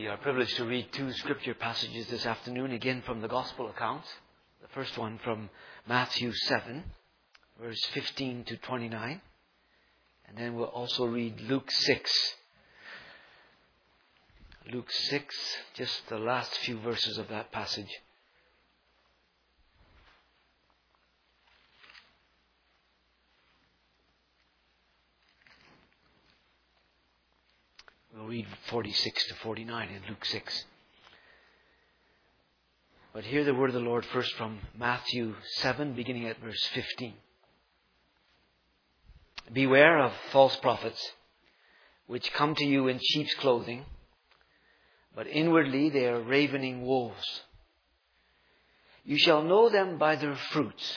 are privileged to read two scripture passages this afternoon, again from the Gospel accounts. The first one from Matthew 7, verse 15 to 29. And then we'll also read Luke 6. Luke 6, just the last few verses of that passage. We'll read 46 to 49 in Luke 6. But hear the word of the Lord first from Matthew 7, beginning at verse 15. Beware of false prophets, which come to you in sheep's clothing, but inwardly they are ravening wolves. You shall know them by their fruits.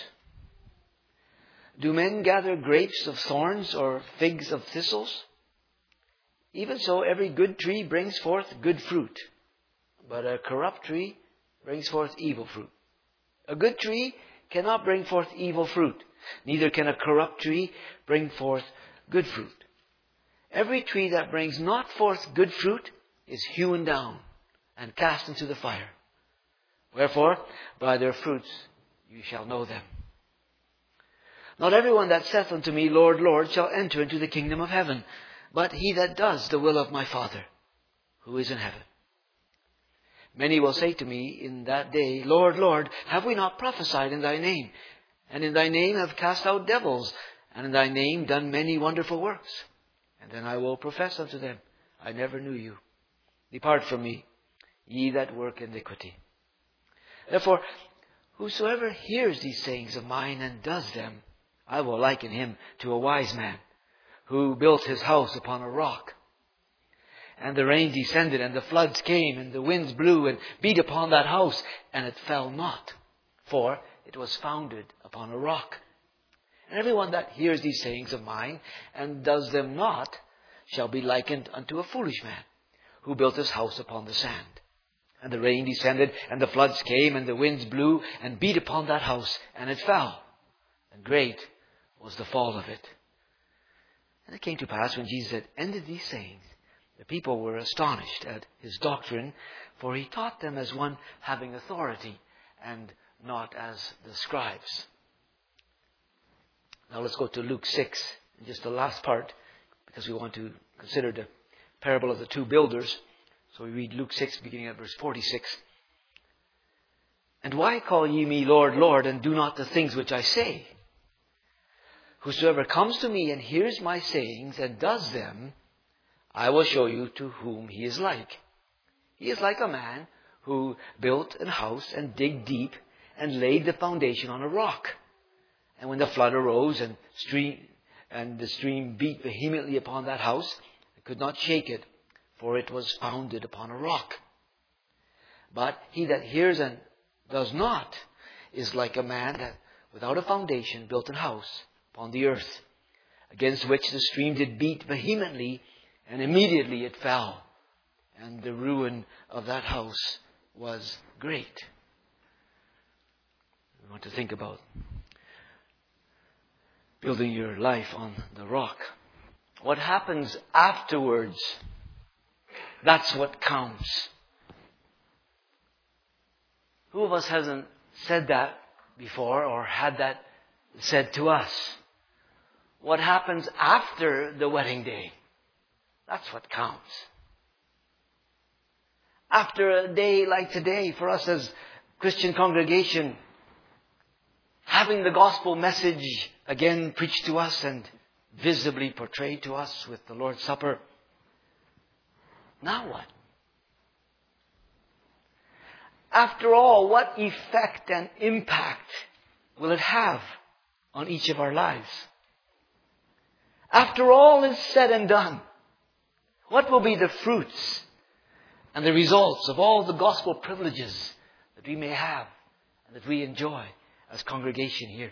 Do men gather grapes of thorns or figs of thistles? Even so, every good tree brings forth good fruit, but a corrupt tree brings forth evil fruit. A good tree cannot bring forth evil fruit, neither can a corrupt tree bring forth good fruit. Every tree that brings not forth good fruit is hewn down and cast into the fire. Wherefore, by their fruits you shall know them. Not everyone that saith unto me, Lord, Lord, shall enter into the kingdom of heaven, but he that does the will of my Father, who is in heaven. Many will say to me in that day, Lord, Lord, have we not prophesied in thy name? And in thy name have cast out devils, and in thy name done many wonderful works? And then I will profess unto them, I never knew you. Depart from me, ye that work iniquity. Therefore, whosoever hears these sayings of mine and does them, I will liken him to a wise man, who built his house upon a rock. And the rain descended, and the floods came, and the winds blew and beat upon that house, and it fell not, for it was founded upon a rock. And everyone that hears these sayings of mine, and does them not, shall be likened unto a foolish man, who built his house upon the sand. And the rain descended, and the floods came, and the winds blew, and beat upon that house, and it fell. And great was the fall of it. And it came to pass, when Jesus had ended these sayings, the people were astonished at his doctrine, for he taught them as one having authority, and not as the scribes. Now let's go to Luke 6, in just the last part, because we want to consider the parable of the two builders. So we read Luke 6, beginning at verse 46. And why call ye me Lord, Lord, and do not the things which I say? Whosoever comes to me and hears my sayings and does them, I will show you to whom he is like. He is like a man who built a house and digged deep and laid the foundation on a rock. And when the flood arose and the stream beat vehemently upon that house, it could not shake it, for it was founded upon a rock. But he that hears and does not is like a man that without a foundation built an house upon the earth, against which the stream did beat vehemently, and immediately it fell, and the ruin of that house was great. We want to think about building your life on the rock. What happens afterwards, that's what counts. Who of us hasn't said that before or had that said to us? What happens after the wedding day? That's what counts. After a day like today, for us as Christian congregation, having the gospel message again preached to us and visibly portrayed to us with the Lord's Supper, now what? After all, what effect and impact will it have on each of our lives? After all is said and done, what will be the fruits and the results of all the gospel privileges that we may have and that we enjoy as congregation here?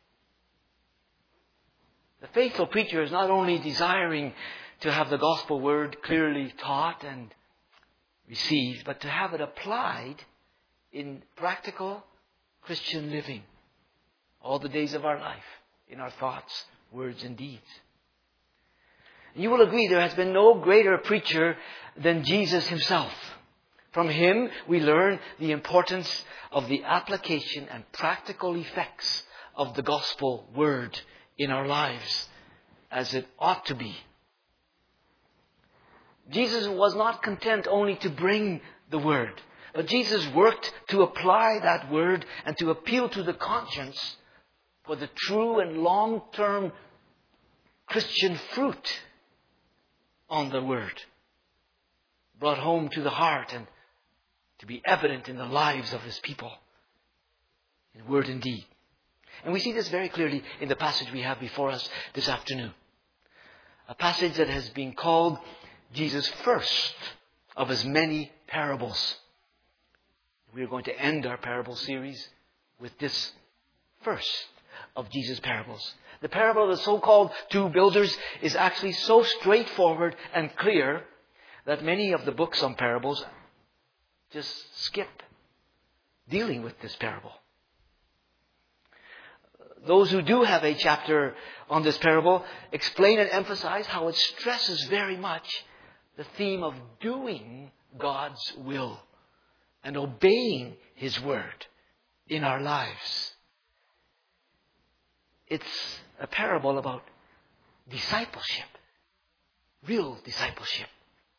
The faithful preacher is not only desiring to have the gospel word clearly taught and received, but to have it applied in practical Christian living all the days of our life, in our thoughts, words, and deeds. You will agree there has been no greater preacher than Jesus himself. From him, we learn the importance of the application and practical effects of the gospel word in our lives, as it ought to be. Jesus was not content only to bring the word, but Jesus worked to apply that word and to appeal to the conscience for the true and long-term Christian fruit on the word, brought home to the heart and to be evident in the lives of his people, in word and deed. And we see this very clearly in the passage we have before us this afternoon. A passage that has been called Jesus' first of his many parables. We are going to end our parable series with this first of Jesus' parables. The parable of the so-called two builders is actually so straightforward and clear that many of the books on parables just skip dealing with this parable. Those who do have a chapter on this parable explain and emphasize how it stresses very much the theme of doing God's will and obeying his word in our lives. It's a parable about discipleship, real discipleship.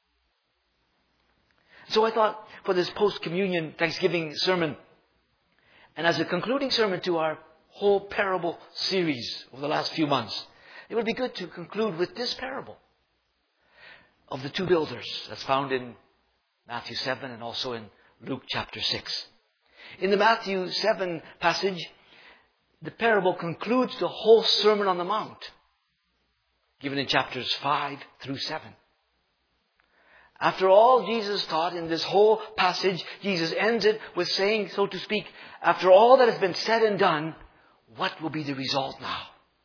So I thought for this post-communion Thanksgiving sermon, and as a concluding sermon to our whole parable series over the last few months, it would be good to conclude with this parable of the two builders that's found in Matthew 7 and also in Luke chapter 6. In the Matthew 7 passage, the parable concludes the whole Sermon on the Mount, given in chapters 5 through 7. After all Jesus taught in this whole passage, Jesus ends it with saying, so to speak, after all that has been said and done, what will be the result now?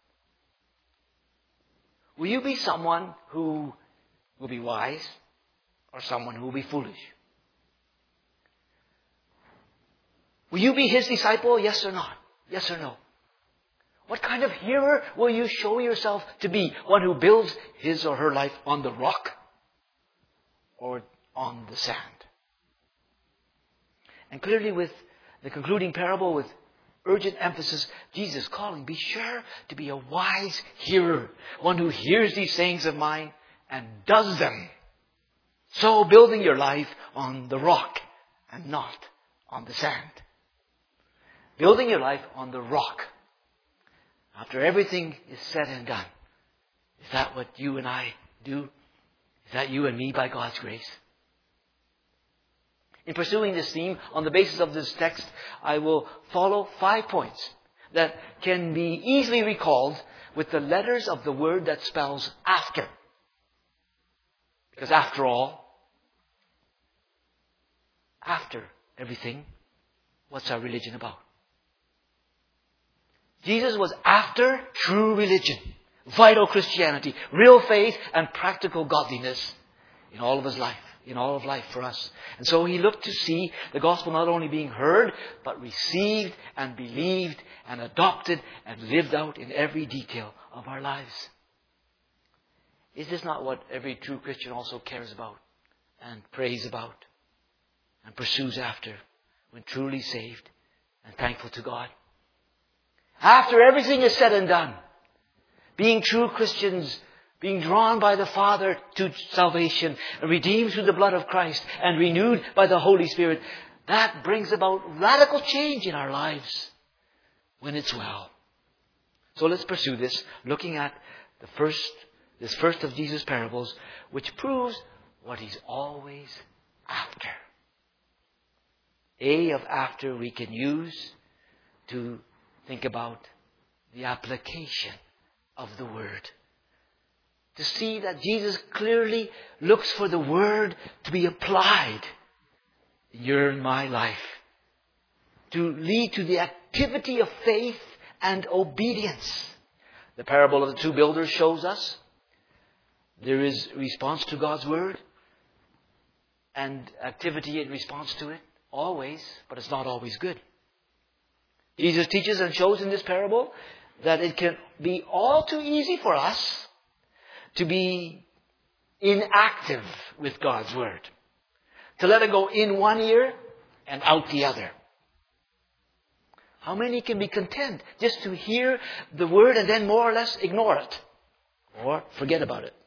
Will you be someone who will be wise or someone who will be foolish? Will you be his disciple, yes or not? Yes or no? What kind of hearer will you show yourself to be? One who builds his or her life on the rock or on the sand? And clearly with the concluding parable, with urgent emphasis, Jesus calling, be sure to be a wise hearer, one who hears these sayings of mine and does them. So building your life on the rock and not on the sand. Building your life on the rock. After everything is said and done. Is that what you and I do? Is that you and me by God's grace? In pursuing this theme, on the basis of this text, I will follow 5 points that can be easily recalled with the letters of the word that spells after. Because after all, after everything, what's our religion about? Jesus was after true religion, vital Christianity, real faith and practical godliness in all of his life, in all of life for us. And so he looked to see the gospel not only being heard, but received and believed and adopted and lived out in every detail of our lives. Is this not what every true Christian also cares about and prays about and pursues after when truly saved and thankful to God? After everything is said and done, being true Christians, being drawn by the Father to salvation, redeemed through the blood of Christ, and renewed by the Holy Spirit, that brings about radical change in our lives when it's well. So let's pursue this, looking at this first of Jesus' parables, which proves what he's always after. Of after we can use to think about the application of the Word. To see that Jesus clearly looks for the Word to be applied in your and my life. To lead to the activity of faith and obedience. The parable of the two builders shows us there is response to God's Word and activity in response to it. Always, but it's not always good. Jesus teaches and shows in this parable that it can be all too easy for us to be inactive with God's Word. To let it go in one ear and out the other. How many can be content just to hear the word and then more or less ignore it? Or forget about it?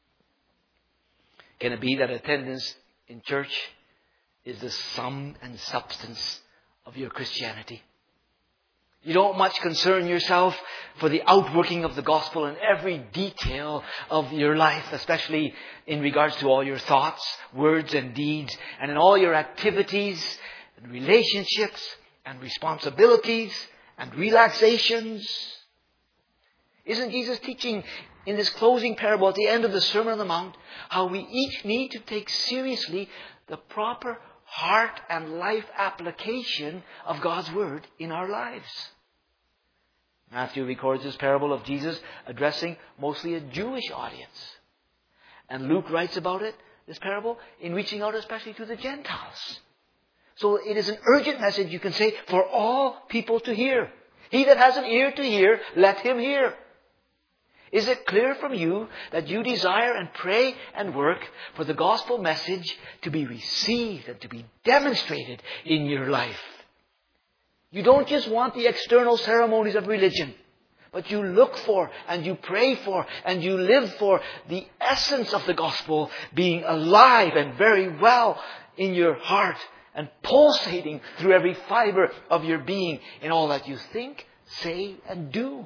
Can it be that attendance in church is the sum and substance of your Christianity? You don't much concern yourself for the outworking of the gospel in every detail of your life, especially in regards to all your thoughts, words and deeds, and in all your activities and relationships and responsibilities and relaxations. Isn't Jesus teaching in this closing parable at the end of the Sermon on the Mount how we each need to take seriously the proper heart and life application of God's Word in our lives? Matthew records this parable of Jesus addressing mostly a Jewish audience. And Luke writes about it, this parable, in reaching out especially to the Gentiles. So it is an urgent message, you can say, for all people to hear. He that has an ear to hear, let him hear. Is it clear from you that you desire and pray and work for the gospel message to be received and to be demonstrated in your life? You don't just want the external ceremonies of religion, but you look for and you pray for and you live for the essence of the gospel being alive and very well in your heart and pulsating through every fiber of your being in all that you think, say, and do.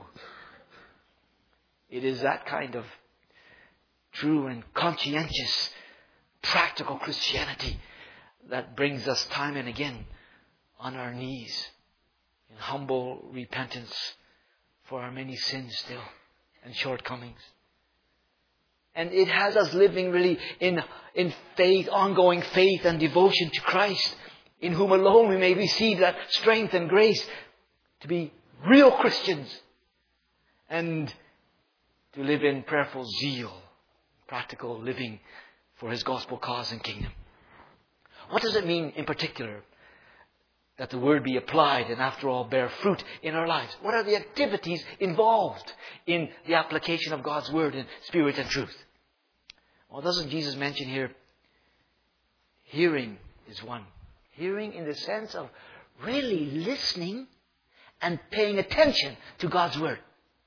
It is that kind of true and conscientious, practical Christianity that brings us time and again on our knees in humble repentance for our many sins still and shortcomings. And it has us living really in faith, ongoing faith and devotion to Christ, in whom alone we may receive that strength and grace to be real Christians and to live in prayerful zeal, practical living for His gospel cause and kingdom. What does it mean in particular that the Word be applied and after all bear fruit in our lives? What are the activities involved in the application of God's Word in spirit and truth? Well, doesn't Jesus mention here, hearing is one. Hearing in the sense of really listening and paying attention to God's Word.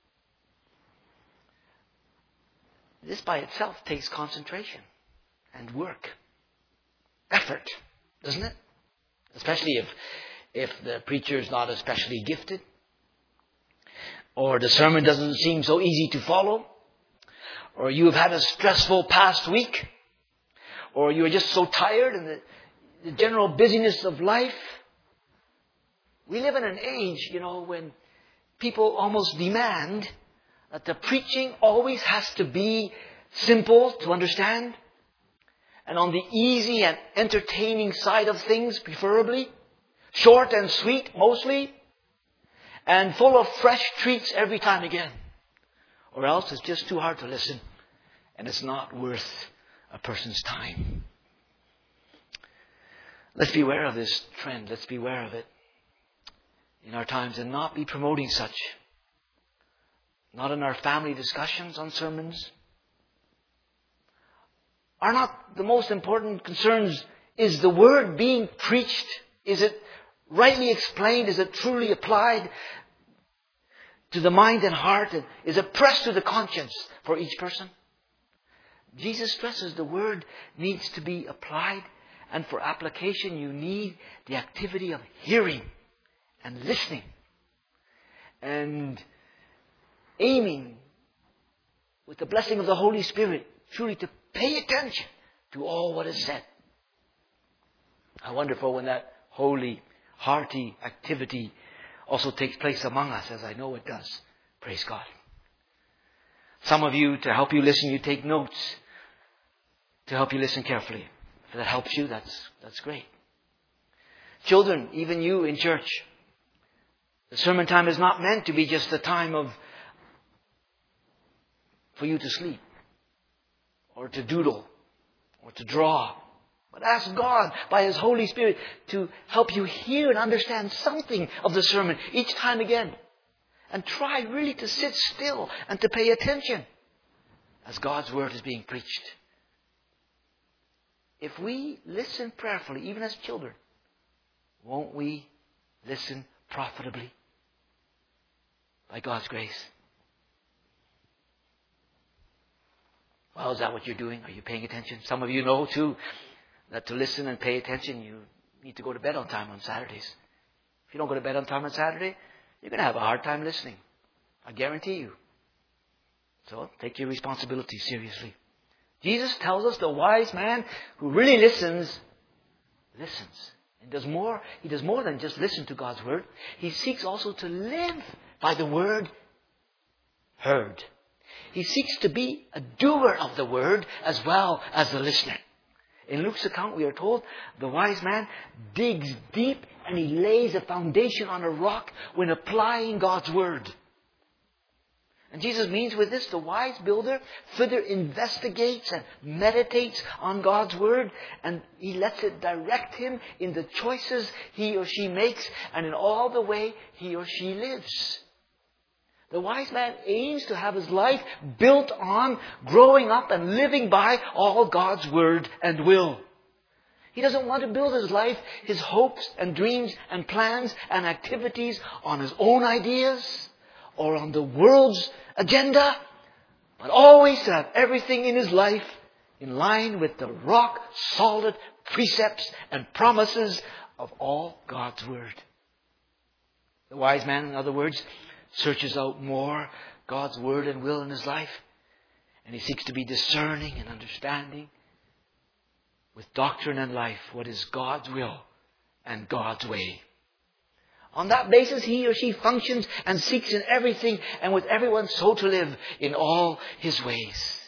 This by itself takes concentration and work. Effort, doesn't it? Especially if the preacher is not especially gifted, or the sermon doesn't seem so easy to follow, or you have had a stressful past week, or you are just so tired in the general busyness of life. We live in an age, when people almost demand that the preaching always has to be simple to understand, and on the easy and entertaining side of things, preferably. Short and sweet, mostly. And full of fresh treats every time again. Or else it's just too hard to listen. And it's not worth a person's time. Let's be aware of this trend. Let's be aware of it in our times and not be promoting such. Not in our family discussions on sermons. Are not the most important concerns, is the Word being preached? Is it rightly explained? Is it truly applied to the mind and heart? And is it pressed to the conscience for each person? Jesus stresses the Word needs to be applied, and for application you need the activity of hearing and listening and aiming with the blessing of the Holy Spirit truly to pay attention to all what is said. I wonder for when that holy, hearty activity also takes place among us, as I know it does. Praise God. Some of you, to help you listen, you take notes to help you listen carefully. If that helps you, that's great. Children, even you in church, the sermon time is not meant to be just a time for you to sleep, or to doodle, or to draw. But ask God by His Holy Spirit to help you hear and understand something of the sermon each time again. And try really to sit still and to pay attention as God's Word is being preached. if we listen prayerfully, even as children, won't we listen profitably by God's grace? Well, is that what you're doing? Are you paying attention? Some of you know, too, that to listen and pay attention, you need to go to bed on time on Saturdays. If you don't go to bed on time on Saturday, you're going to have a hard time listening. I guarantee you. So take your responsibility seriously. Jesus tells us the wise man who really listens. And does more. He does more than just listen to God's word. He seeks also to live by the word heard. He seeks to be a doer of the word as well as the listener. In Luke's account, we are told the wise man digs deep and he lays a foundation on a rock when applying God's word. And Jesus means with this, the wise builder further investigates and meditates on God's word, and he lets it direct him in the choices he or she makes and in all the way he or she lives. The wise man aims to have his life built on growing up and living by all God's word and will. He doesn't want to build his life, his hopes and dreams and plans and activities on his own ideas or on the world's agenda, but always to have everything in his life in line with the rock-solid precepts and promises of all God's word. The wise man, in other words, searches out more God's word and will in his life, and he seeks to be discerning and understanding with doctrine and life what is God's will and God's way. On that basis, he or she functions and seeks in everything and with everyone so to live in all his ways.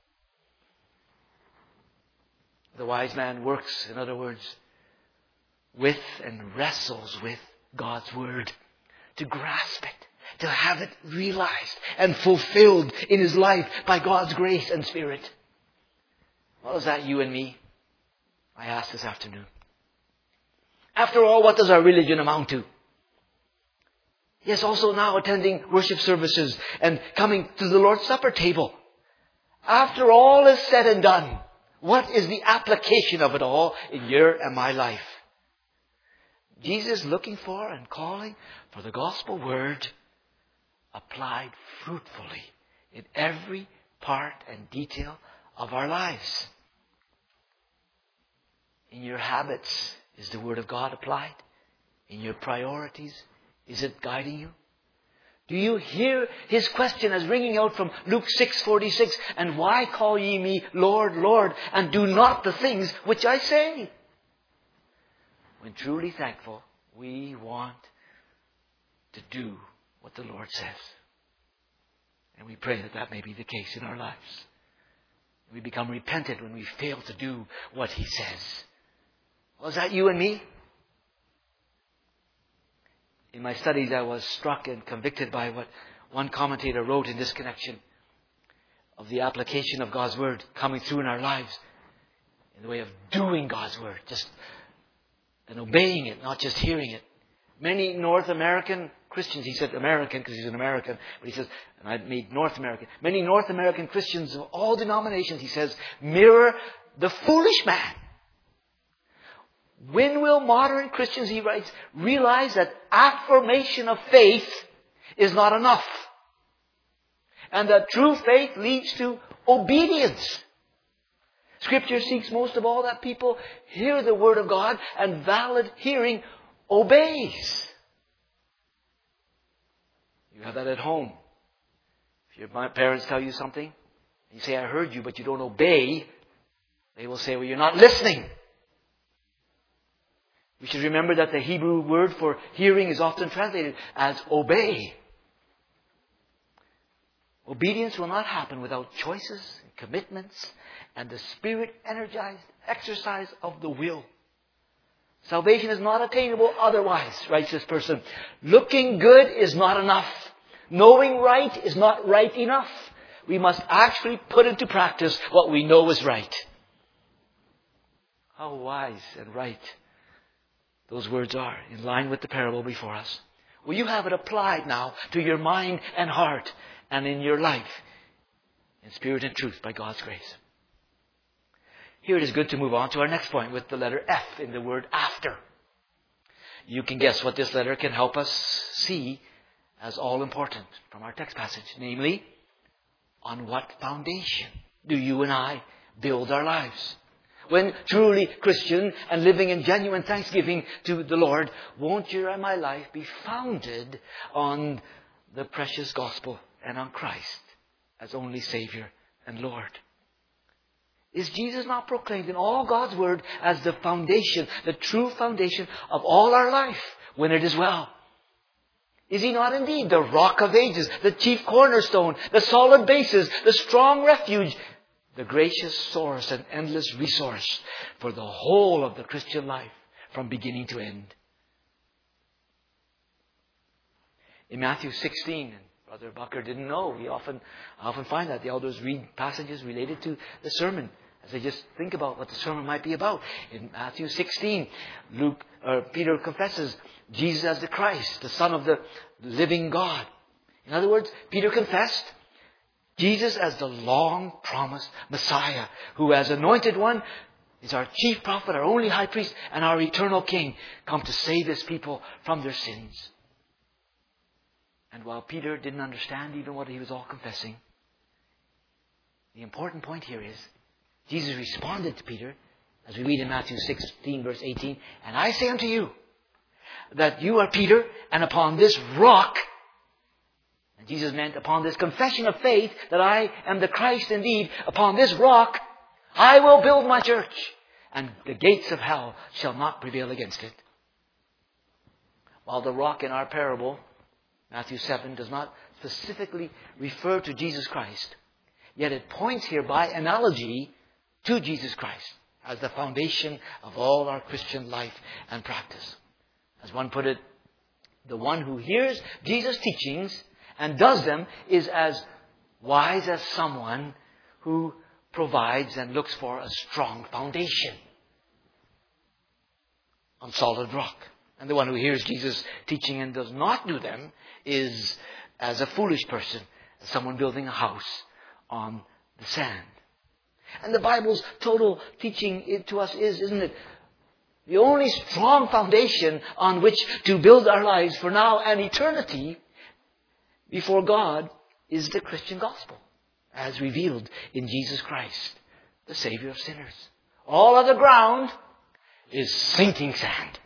The wise man works, in other words, with and wrestles with God's word to grasp it, to have it realized and fulfilled in his life by God's grace and Spirit. Well, is that you and me? I ask this afternoon. After all, what does our religion amount to? Yes, also now attending worship services and coming to the Lord's Supper table. After all is said and done, what is the application of it all in your and my life? Jesus is looking for and calling for the gospel word applied fruitfully in every part and detail of our lives. In your habits, is the word of God applied? In your priorities, is it guiding you? Do you hear his question as ringing out from Luke 6:46? And why call ye me Lord, Lord, and do not the things which I say? When truly thankful, we want to do what the Lord says. And we pray that that may be the case in our lives. We become repentant when we fail to do what he says. Was that you and me? In my studies, I was struck and convicted by what one commentator wrote in this connection of the application of God's word coming through in our lives in the way of doing God's word, just and obeying it, not just hearing it. Many North American Christians, he said American because he's an American, but he says, and I made North American. Many North American Christians of all denominations, he says, mirror the foolish man. When will modern Christians, he writes, realize that affirmation of faith is not enough? And that true faith leads to obedience. Scripture seeks most of all that people hear the word of God and valid hearing obeys. You have that at home. If your parents tell you something, you say, I heard you, but you don't obey, they will say, well, you're not listening. We should remember that the Hebrew word for hearing is often translated as obey. Obedience will not happen without choices and commitments and the Spirit-energized exercise of the will. Salvation is not attainable otherwise, writes this person. Looking good is not enough. Knowing right is not right enough. We must actually put into practice what we know is right. How wise and right those words are, in line with the parable before us. Will you have it applied now to your mind and heart and in your life in spirit and truth by God's grace? Here it is good to move on to our next point with the letter F in the word after. You can guess what this letter can help us see as all important from our text passage. Namely, on what foundation do you and I build our lives? When truly Christian and living in genuine thanksgiving to the Lord, won't your and my life be founded on the precious gospel and on Christ as only Savior and Lord? Is Jesus not proclaimed in all God's Word as the foundation, the true foundation of all our life when it is well? Is He not indeed the rock of ages, the chief cornerstone, the solid basis, the strong refuge, the gracious source and endless resource for the whole of the Christian life from beginning to end? In Matthew 16, and Brother Bucker didn't know, I often find that the elders read passages related to the sermon as they just think about what the sermon might be about. In Matthew 16, Peter confesses Jesus as the Christ, the Son of the living God. In other words, Peter confessed Jesus as the long-promised Messiah, who as anointed one is our chief prophet, our only high priest, and our eternal King, come to save His people from their sins. And while Peter didn't understand even what he was all confessing, the important point here is Jesus responded to Peter, as we read in Matthew 16, verse 18, "And I say unto you, that you are Peter, and upon this rock," and Jesus meant upon this confession of faith that I am the Christ indeed, "upon this rock I will build my church, and the gates of hell shall not prevail against it." While the rock in our parable, Matthew 7, does not specifically refer to Jesus Christ, yet it points here by analogy to Jesus Christ as the foundation of all our Christian life and practice. As one put it, the one who hears Jesus' teachings and does them is as wise as someone who provides and looks for a strong foundation on solid rock. And the one who hears Jesus' teaching and does not do them is as a foolish person, as someone building a house on the sand. And the Bible's total teaching to us is, isn't it, the only strong foundation on which to build our lives for now and eternity before God is the Christian gospel, as revealed in Jesus Christ, the Savior of sinners. All other ground is sinking sand.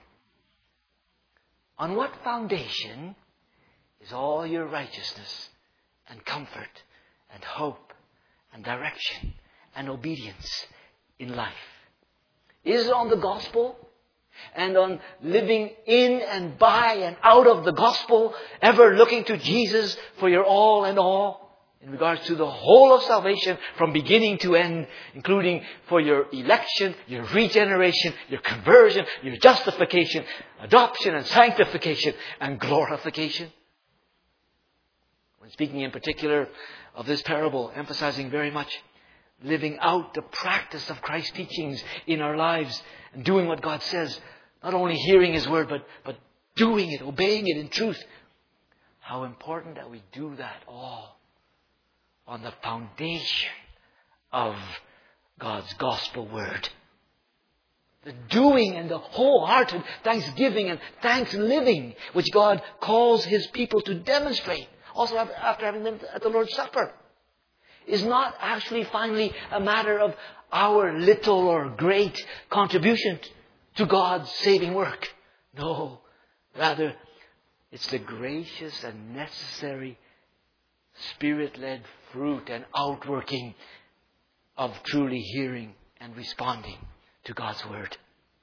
On what foundation is all your righteousness and comfort and hope and direction and obedience in life? Is it on the gospel and on living in and by and out of the gospel, ever looking to Jesus for your all and all in regards to the whole of salvation from beginning to end, including for your election, your regeneration, your conversion, your justification, adoption and sanctification and glorification? When speaking in particular of this parable, emphasizing very much living out the practice of Christ's teachings in our lives and doing what God says, not only hearing His word, but doing it, obeying it in truth. How important that we do that all on the foundation of God's gospel word. The doing and the wholehearted thanksgiving and thanks living which God calls His people to demonstrate, also after having been at the Lord's Supper, is not actually finally a matter of our little or great contribution to God's saving work. No, rather, it's the gracious and necessary Spirit-led fruit and outworking of truly hearing and responding to God's word.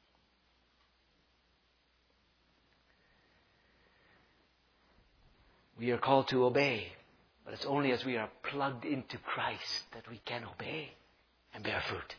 We are called to obey, but it's only as we are plugged into Christ that we can obey and bear fruit.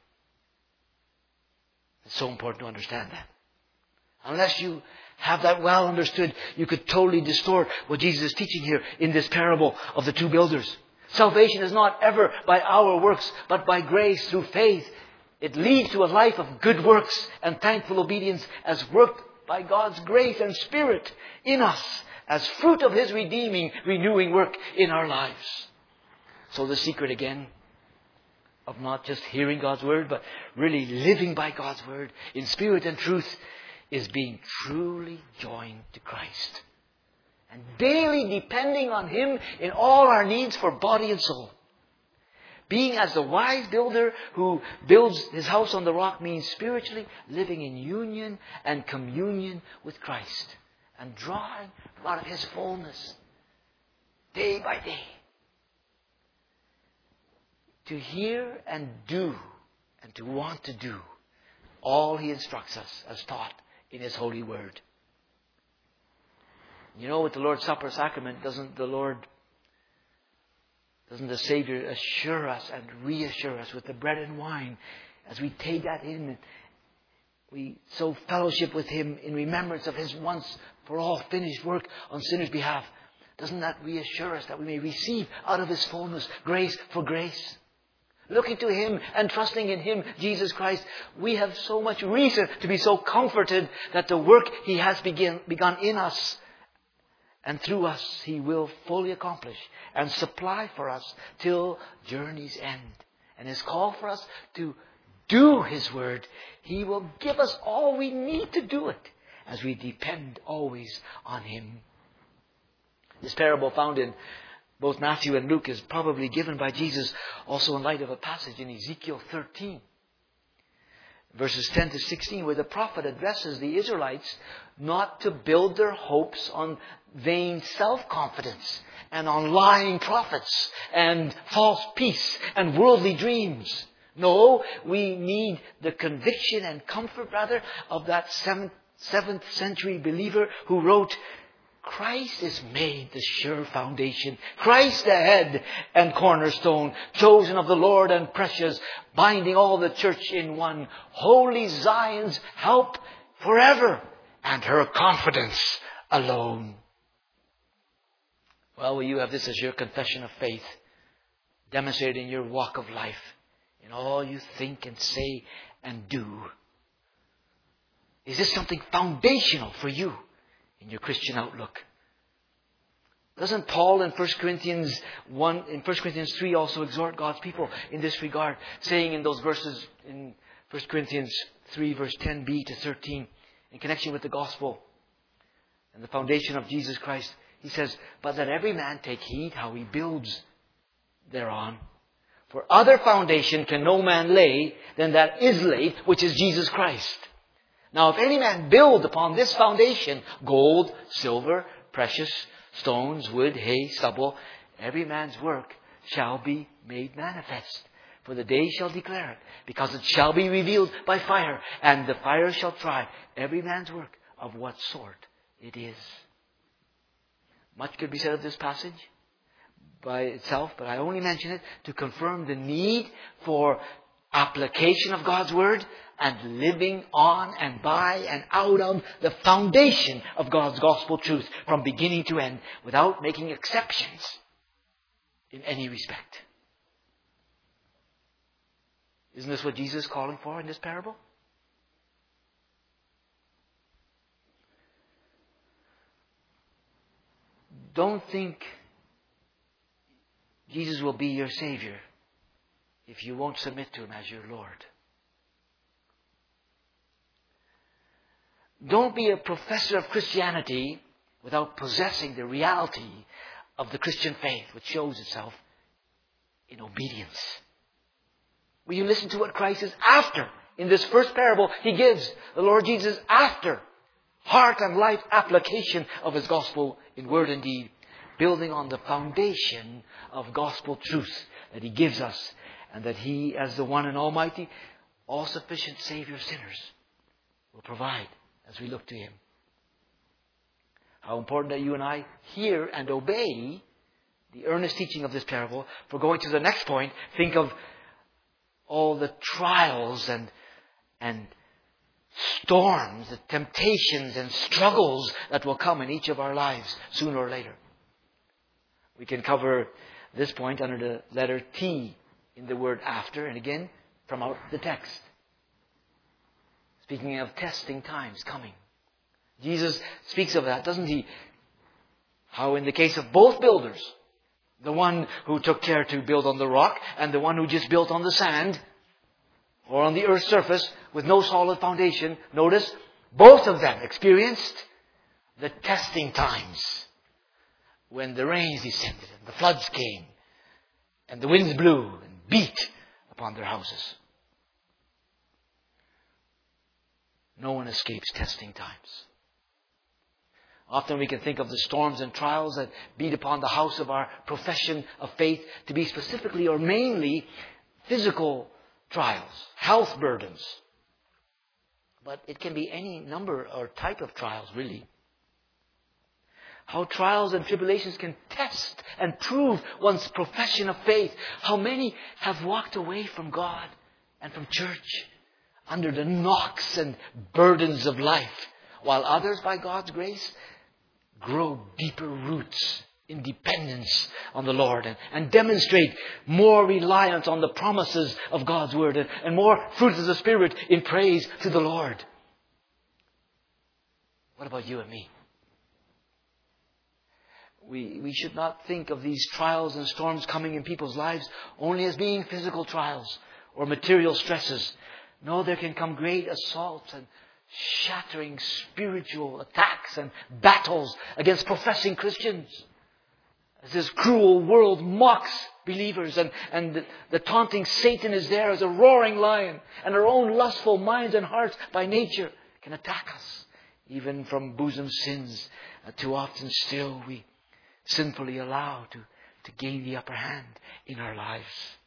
It's so important to understand that. Unless you have that well understood, you could totally distort what Jesus is teaching here in this parable of the two builders. Salvation is not ever by our works, but by grace through faith. It leads to a life of good works and thankful obedience as worked by God's grace and Spirit in us as fruit of His redeeming, renewing work in our lives. So the secret again of not just hearing God's Word, but really living by God's Word in spirit and truth, is being truly joined to Christ. And daily depending on Him in all our needs for body and soul. Being as the wise builder who builds his house on the rock means spiritually living in union and communion with Christ. And drawing out of His fullness day by day. To hear and do and to want to do all He instructs us as taught in His holy Word. You know, with the Lord's Supper sacrament, doesn't the Savior assure us and reassure us with the bread and wine as we take that in? We so fellowship with Him in remembrance of His once for all finished work on sinners' behalf. Doesn't that reassure us that we may receive out of His fullness grace for grace? Looking to Him and trusting in Him, Jesus Christ, we have so much reason to be so comforted that the work He has begun in us and through us He will fully accomplish and supply for us till journey's end. And His call for us to do His Word, He will give us all we need to do it as we depend always on Him. This parable found in both Matthew and Luke is probably given by Jesus also in light of a passage in Ezekiel 13. Verses 10 to 16, where the prophet addresses the Israelites not to build their hopes on vain self-confidence and on lying prophets and false peace and worldly dreams. No, we need the conviction and comfort rather of that 7th century believer who wrote, Christ is made the sure foundation. Christ the head and cornerstone, chosen of the Lord and precious, binding all the church in one. Holy Zion's help forever, and her confidence alone. Well, will you have this as your confession of faith, demonstrated in your walk of life, in all you think and say and do? Is this something foundational for you in your Christian outlook? Doesn't Paul in 1 Corinthians 3 also exhort God's people in this regard, saying in those verses in 1 Corinthians 3 verse 10b to 13, in connection with the gospel and the foundation of Jesus Christ, he says, but let every man take heed how he builds thereon. For other foundation can no man lay than that is laid, which is Jesus Christ. Now, if any man build upon this foundation, gold, silver, precious stones, wood, hay, stubble, every man's work shall be made manifest. For the day shall declare it, because it shall be revealed by fire, and the fire shall try every man's work of what sort it is. Much could be said of this passage by itself, but I only mention it to confirm the need for application of God's Word and living on and by and out of the foundation of God's gospel truth from beginning to end without making exceptions in any respect. Isn't this what Jesus is calling for in this parable? Don't think Jesus will be your Savior if you won't submit to Him as your Lord. Don't be a professor of Christianity without possessing the reality of the Christian faith, which shows itself in obedience. Will you listen to what Christ is after? In this first parable He gives, the Lord Jesus after heart and life application of His gospel in word and deed, building on the foundation of gospel truth that He gives us, and that He, as the one and almighty, all-sufficient Savior of sinners, will provide as we look to Him. How important that you and I hear and obey the earnest teaching of this parable. For going to the next point, think of all the trials and storms, the temptations and struggles that will come in each of our lives sooner or later. We can cover this point under the letter T in the word after, and again from out the text. Speaking of testing times coming. Jesus speaks of that, doesn't He? How in the case of both builders, The one who took care to build on the rock and the one who just built on the sand or on the earth's surface with no solid foundation. Notice, both of them experienced the testing times when the rains descended and the floods came and the winds blew and beat upon their houses. No one escapes testing times. Often we can think of the storms and trials that beat upon the house of our profession of faith to be specifically or mainly physical trials, health burdens. But it can be any number or type of trials, really. How trials and tribulations can test and prove one's profession of faith. How many have walked away from God and from church under the knocks and burdens of life, while others, by God's grace, grow deeper roots in dependence on the Lord and demonstrate more reliance on the promises of God's Word and more fruits of the Spirit in praise to the Lord. What about you and me? We should not think of these trials and storms coming in people's lives only as being physical trials or material stresses. No, there can come great assaults and shattering spiritual attacks and battles against professing Christians. As this cruel world mocks believers and the taunting Satan is there as a roaring lion, and our own lustful minds and hearts by nature can attack us, even from bosom sins that too often still we sinfully allow to gain the upper hand in our lives.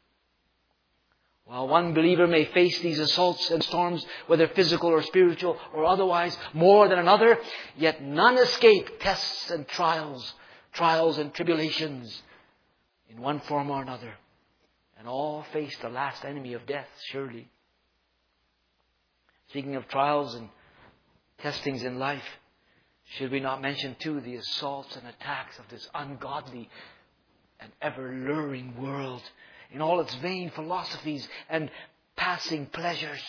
While one believer may face these assaults and storms, whether physical or spiritual or otherwise, more than another, yet none escape tests and trials and tribulations in one form or another. And all face the last enemy of death, surely. Speaking of trials and testings in life, should we not mention too the assaults and attacks of this ungodly and ever-luring world in all its vain philosophies and passing pleasures?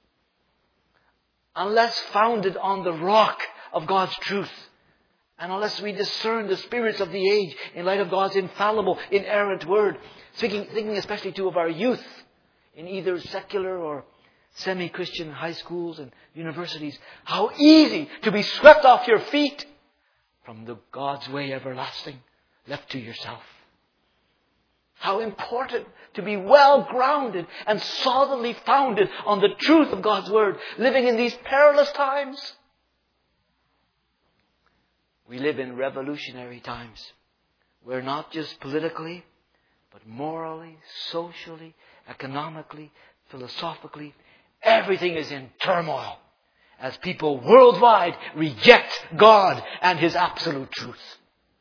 Unless founded on the rock of God's truth, and unless we discern the spirits of the age in light of God's infallible, inerrant Word, thinking especially too of our youth in either secular or semi-Christian high schools and universities, how easy to be swept off your feet from the God's way everlasting, left to yourself. How important to be well grounded and solidly founded on the truth of God's Word, living in these perilous times. We live in revolutionary times, where not just politically, but morally, socially, economically, philosophically, everything is in turmoil as people worldwide reject God and His absolute truth.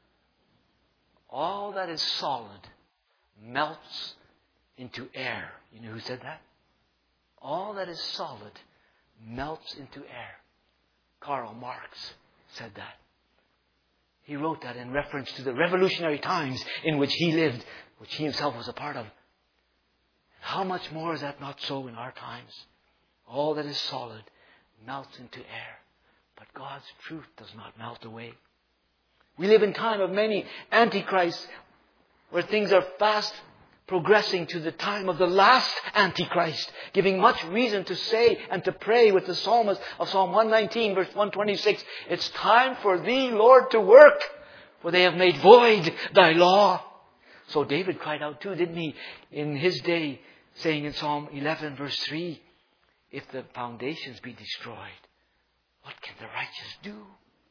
All that is solid melts into air. You know who said that? All that is solid melts into air. Karl Marx said that. He wrote that in reference to the revolutionary times in which he lived, which he himself was a part of. How much more is that not so in our times? All that is solid melts into air, but God's truth does not melt away. We live in time of many antichrists, where things are fast progressing to the time of the last Antichrist, giving much reason to say and to pray with the psalmist of Psalm 119, verse 126, "It's time for Thee, Lord, to work, for they have made void Thy law." So David cried out too, didn't he, in his day, saying in Psalm 11, verse 3, "If the foundations be destroyed, what can the righteous do?"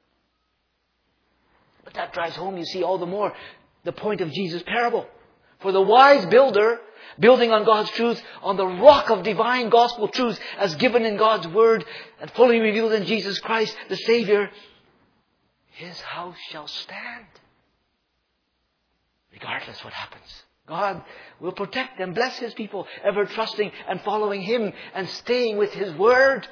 But that drives home, you see, all the more the point of Jesus' parable. For the wise builder, building on God's truth, on the rock of divine gospel truth as given in God's Word and fully revealed in Jesus Christ, the Savior, his house shall stand. Regardless what happens, God will protect and bless His people, ever trusting and following Him and staying with His Word.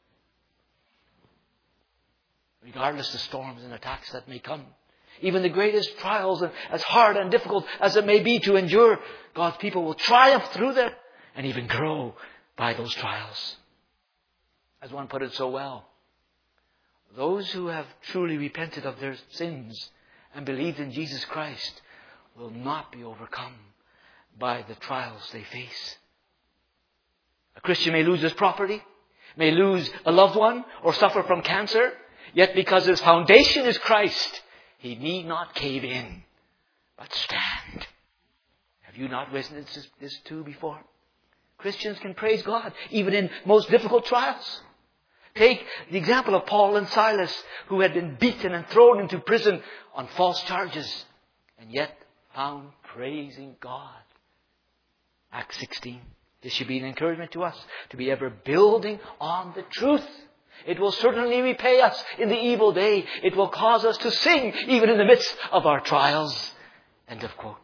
Regardless the storms and attacks that may come, even the greatest trials, as hard and difficult as it may be to endure, God's people will triumph through them and even grow by those trials. As one put it so well, those who have truly repented of their sins and believed in Jesus Christ will not be overcome by the trials they face. A Christian may lose his property, may lose a loved one, or suffer from cancer. Yet because his foundation is Christ, he need not cave in, but stand. Have you not witnessed this too before? Christians can praise God even in most difficult trials. Take the example of Paul and Silas, who had been beaten and thrown into prison on false charges, and yet found praising God. Acts 16. This should be an encouragement to us to be ever building on the truth. It will certainly repay us in the evil day. It will cause us to sing even in the midst of our trials. End of quote.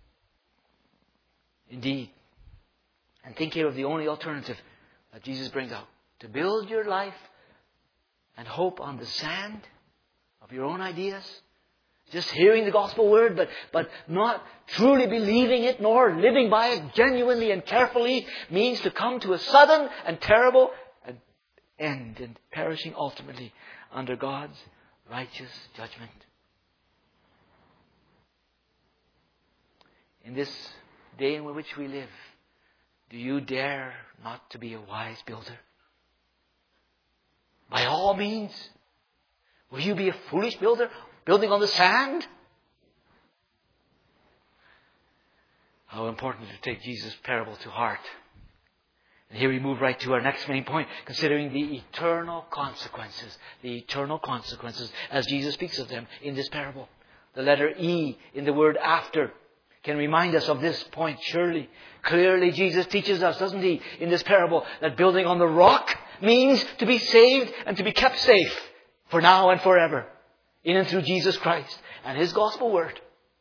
Indeed. And think here of the only alternative that Jesus brings out. To build your life and hope on the sand of your own ideas. Just hearing the gospel word, but not truly believing it nor living by it genuinely and carefully means to come to a sudden and terrible end and perishing ultimately under God's righteous judgment. In this day in which we live, do you dare not to be a wise builder? By all means. Will you be a foolish builder, building on the sand? How important to take Jesus' parable to heart. And here we move right to our next main point, considering the eternal consequences. The eternal consequences as Jesus speaks of them in this parable. The letter E in the word after can remind us of this point, surely. Clearly Jesus teaches us, doesn't he, in this parable, that building on the rock means to be saved and to be kept safe for now and forever, in and through Jesus Christ and His gospel word.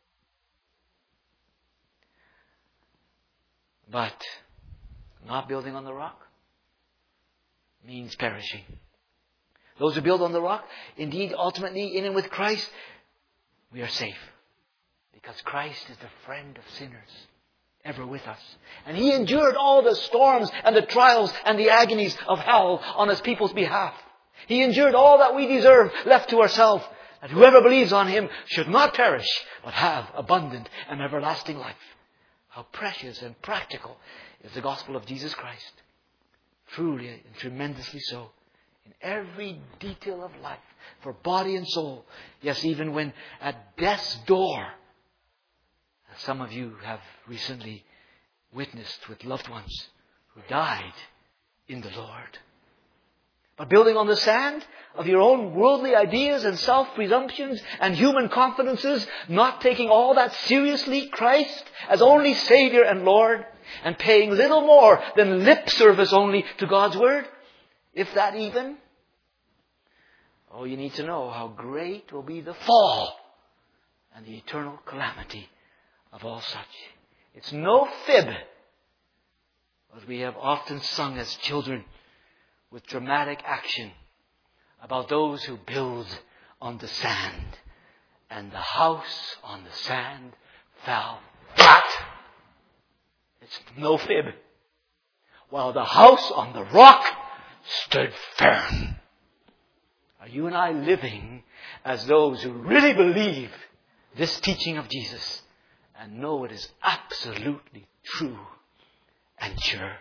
But not building on the rock means perishing. Those who build on the rock, indeed, ultimately, in and with Christ, we are safe. Because Christ is the friend of sinners, ever with us. And He endured all the storms and the trials and the agonies of hell on His people's behalf. He endured all that we deserve left to ourselves, that whoever believes on Him should not perish, but have abundant and everlasting life. How precious and practical is the gospel of Jesus Christ. Truly and tremendously so. In every detail of life, for body and soul. Yes, even when at death's door, as some of you have recently witnessed with loved ones who died in the Lord. But building on the sand of your own worldly ideas and self-presumptions and human confidences, not taking all that seriously, Christ as only Savior and Lord, and paying little more than lip service only to God's Word, if that even, oh, you need to know how great will be the fall and the eternal calamity of all such. It's no fib, as we have often sung as children, with dramatic action about those who build on the sand. And the house on the sand fell flat. It's no fib. While the house on the rock stood firm. Are you and I living as those who really believe this teaching of Jesus and know it is absolutely true and sure?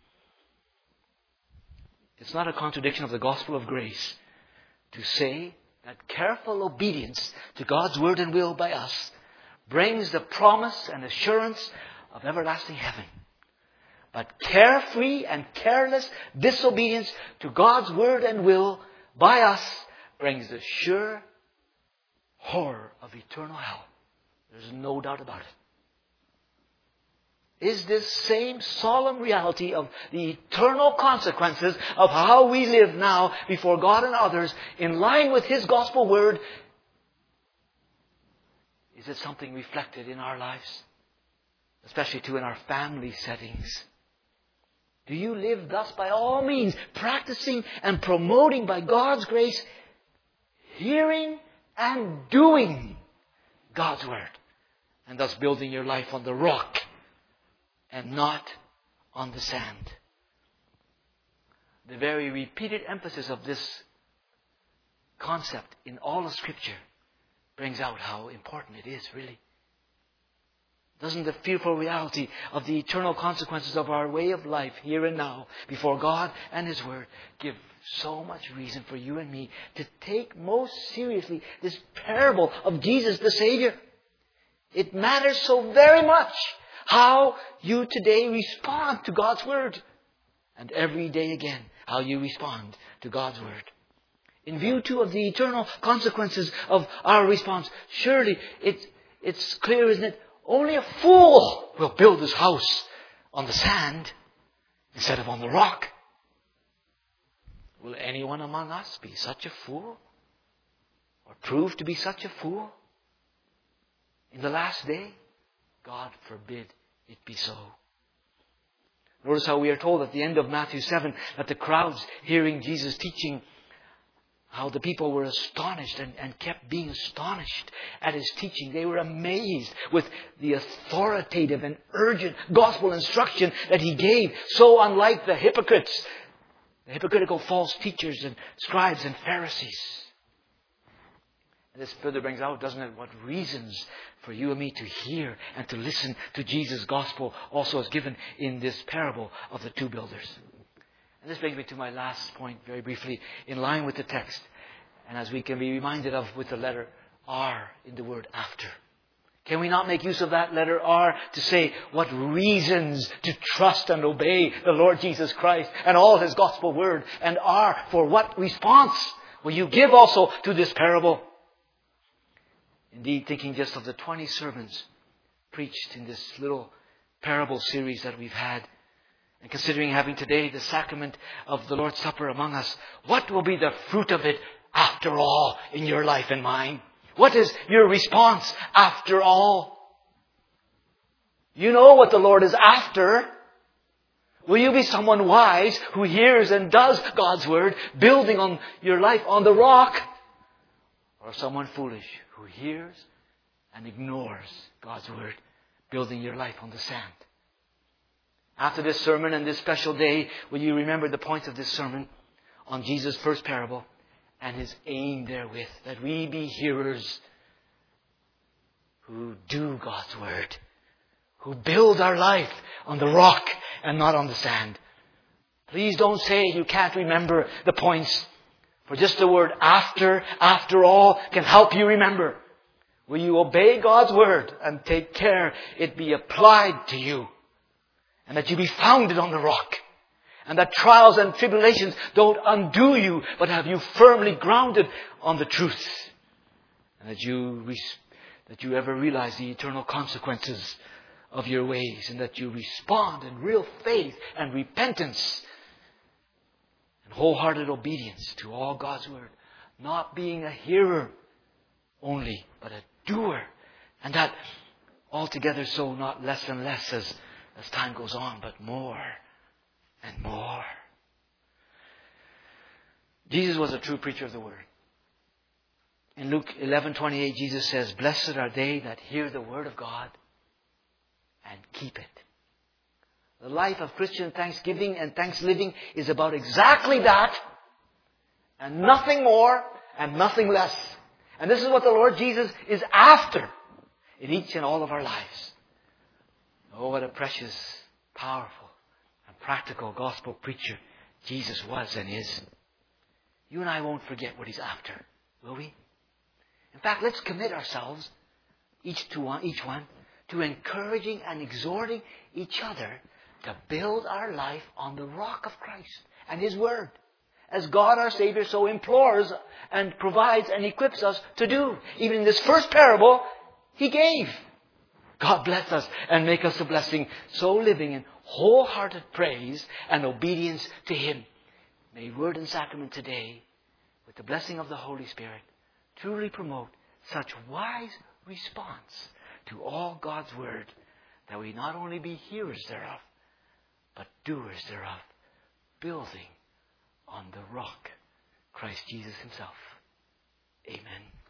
It's not a contradiction of the gospel of grace to say that careful obedience to God's word and will by us brings the promise and assurance of everlasting heaven. But carefree and careless disobedience to God's word and will by us brings the sure horror of eternal hell. There's no doubt about it. Is this same solemn reality of the eternal consequences of how we live now before God and others in line with His gospel word? Is it something reflected in our lives? Especially too in our family settings. Do you live thus by all means, practicing and promoting by God's grace, hearing and doing God's word, and thus building your life on the rock and not on the sand? The very repeated emphasis of this concept in all of Scripture brings out how important it is, really. Doesn't the fearful reality of the eternal consequences of our way of life here and now before God and His Word give so much reason for you and me to take most seriously this parable of Jesus the Savior? It matters so very much how you today respond to God's Word. And every day again, how you respond to God's Word. In view too of the eternal consequences of our response, surely it's clear, isn't it? Only a fool will build his house on the sand instead of on the rock. Will anyone among us be such a fool? Or prove to be such a fool? In the last day? God forbid it be so. Notice how we are told at the end of Matthew 7 that the crowds hearing Jesus teaching, how the people were astonished and kept being astonished at His teaching. They were amazed with the authoritative and urgent gospel instruction that He gave, so unlike the hypocrites, the hypocritical false teachers and scribes and Pharisees. And this further brings out, doesn't it, what reasons for you and me to hear and to listen to Jesus' gospel also is given in this parable of the two builders. And this brings me to my last point very briefly, in line with the text, and as we can be reminded of with the letter R in the word after. Can we not make use of that letter R to say what reasons to trust and obey the Lord Jesus Christ and all His gospel word? And R for what response will you give also to this parable? Indeed, thinking just of the 20 sermons preached in this little parable series that we've had, and considering having today the sacrament of the Lord's Supper among us, what will be the fruit of it after all in your life and mine? What is your response after all? You know what the Lord is after. Will you be someone wise who hears and does God's word, building on your life on the rock? Or someone foolish who hears and ignores God's word, building your life on the sand? After this sermon and this special day, will you remember the points of this sermon on Jesus' first parable and His aim therewith, that we be hearers who do God's word, who build our life on the rock and not on the sand. Please don't say you can't remember the points, for just the word after all, can help you remember. Will you obey God's word and take care it be applied to you? And that you be founded on the rock. And that trials and tribulations don't undo you, but have you firmly grounded on the truth. And that you ever realize the eternal consequences of your ways. And that you respond in real faith and repentance and wholehearted obedience to all God's word. Not being a hearer only, but a doer. And that altogether so, not less and less as time goes on, but more and more. Jesus was a true preacher of the word. In Luke 11:28, Jesus says, "Blessed are they that hear the word of God and keep it." The life of Christian thanksgiving and thanks-living is about exactly that, and nothing more and nothing less. And this is what the Lord Jesus is after in each and all of our lives. Oh, what a precious, powerful, and practical gospel preacher Jesus was and is. You and I won't forget what He's after, will we? In fact, let's commit ourselves, each one, to encouraging and exhorting each other to build our life on the rock of Christ and His Word, as God our Savior so implores and provides and equips us to do. Even in this first parable, He gave. God bless us and make us a blessing, so living in wholehearted praise and obedience to Him. May word and sacrament today, with the blessing of the Holy Spirit, truly promote such wise response to all God's word, that we not only be hearers thereof, but doers thereof, building on the rock, Christ Jesus Himself. Amen.